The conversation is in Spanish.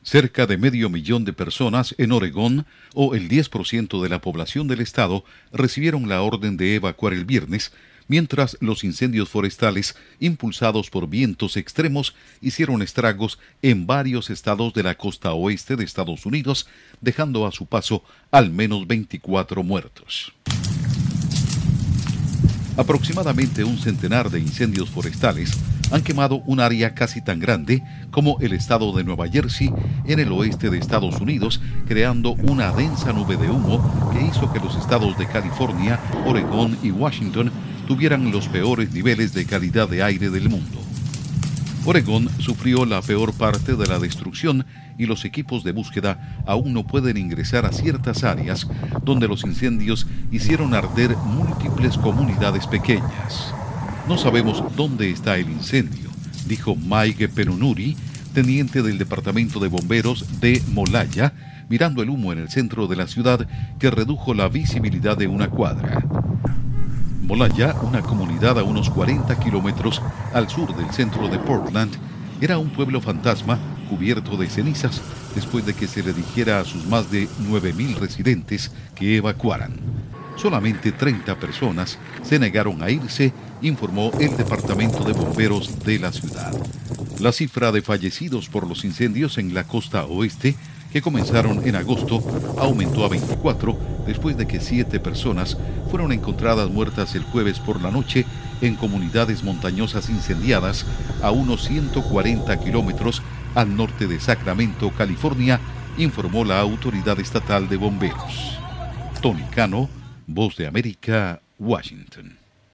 Cerca de 500.000 de personas en Oregón, o el 10% de la población del estado, recibieron la orden de evacuar el viernes, mientras los incendios forestales, impulsados por vientos extremos, hicieron estragos en varios estados de la costa oeste de Estados Unidos, dejando a su paso al menos 24 muertos. Aproximadamente un centenar de incendios forestales han quemado un área casi tan grande como el estado de Nueva Jersey en el oeste de Estados Unidos, creando una densa nube de humo que hizo que los estados de California, Oregón y Washington tuvieran los peores niveles de calidad de aire del mundo. Oregón sufrió la peor parte de la destrucción y los equipos de búsqueda aún no pueden ingresar a ciertas áreas donde los incendios hicieron arder múltiples comunidades pequeñas. No sabemos dónde está el incendio, dijo Mike Penunuri, teniente del Departamento de Bomberos de Molalla, mirando el humo en el centro de la ciudad que redujo la visibilidad de una cuadra. Molalla, una comunidad a unos 40 kilómetros al sur del centro de Portland, era un pueblo fantasma cubierto de cenizas después de que se le dijera a sus más de 9.000 residentes que evacuaran. Solamente 30 personas se negaron a irse, informó el Departamento de Bomberos de la ciudad. La cifra de fallecidos por los incendios en la costa oeste, que comenzaron en agosto, aumentó a 24 después de que 7 personas fueron encontradas muertas el jueves por la noche en comunidades montañosas incendiadas a unos 140 kilómetros al norte de Sacramento, California, informó la Autoridad Estatal de Bomberos. Tony Cano, Voz de América, Washington.